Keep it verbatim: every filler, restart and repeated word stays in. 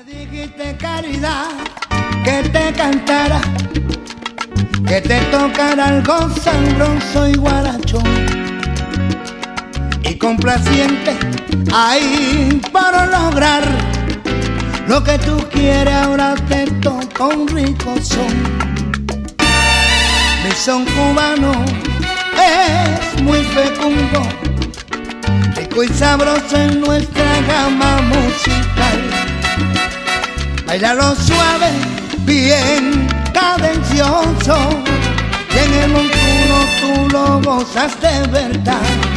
Dijiste caridad, que te cantara, que te tocara algo sabroso y guarachón, y complaciente ahí para lograr lo que tú quieres. Ahora te toca un rico son. Mi son cubano es muy fecundo, rico y sabroso en nuestra gama musical. Bailalo suave, bien cadencioso, y en el montuno tú lo gozas de verdad.